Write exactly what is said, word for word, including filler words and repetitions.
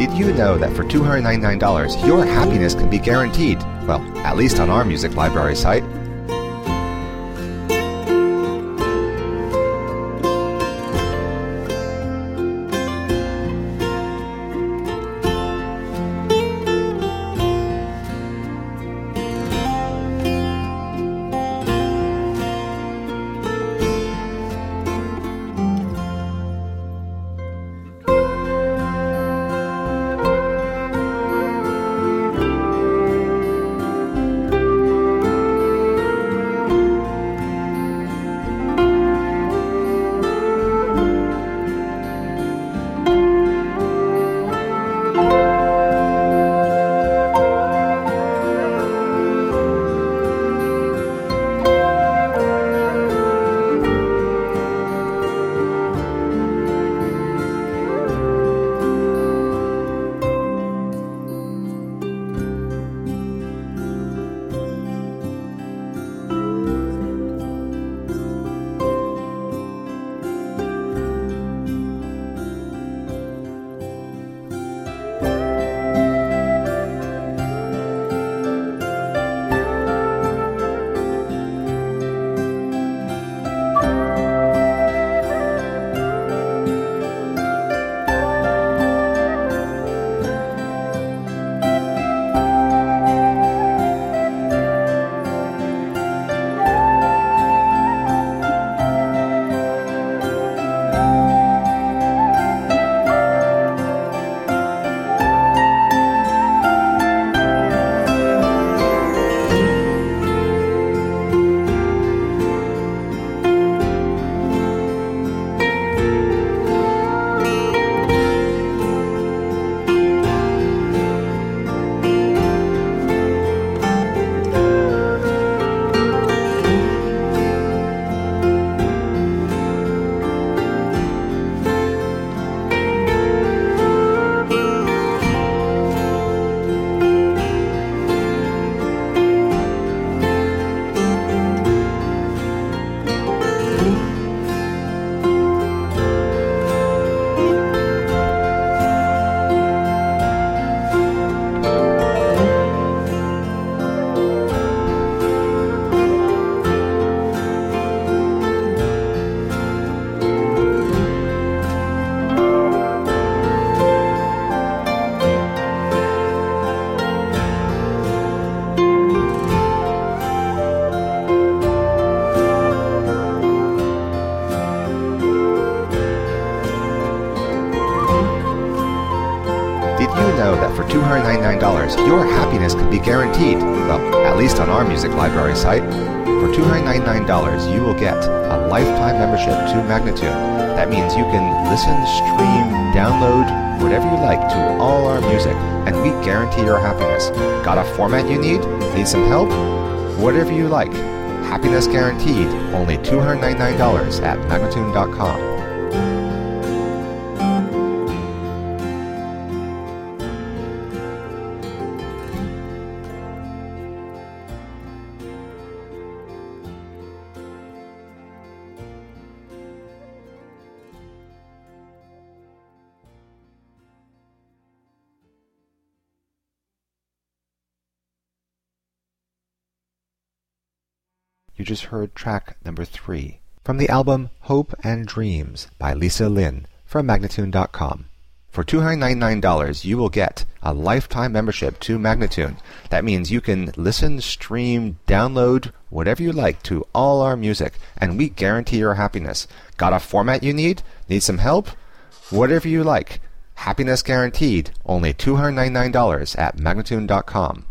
Did you know that for two hundred ninety-nine dollars, your happiness can be guaranteed? Well, at least on our music library site. For two hundred ninety-nine dollars, your happiness can be guaranteed. Well, at least on our music library site. For two hundred ninety-nine dollars, you will get a lifetime membership to Magnatune. That means you can listen, stream, download, whatever you like to all our music, and we guarantee your happiness. Got a format you need? Need some help? Whatever you like. Happiness guaranteed. Only two hundred ninety-nine dollars at Magnatune dot com. You just heard track number three from the album Hope and Dreams by Lisa Lin from Magnatune dot com. For two hundred ninety-nine dollars, you will get a lifetime membership to Magnatune. That means you can listen, stream, download, whatever you like to all our music, and we guarantee your happiness. Got a format you need? Need some help? Whatever you like. Happiness guaranteed. Only two hundred ninety-nine dollars at Magnatune dot com.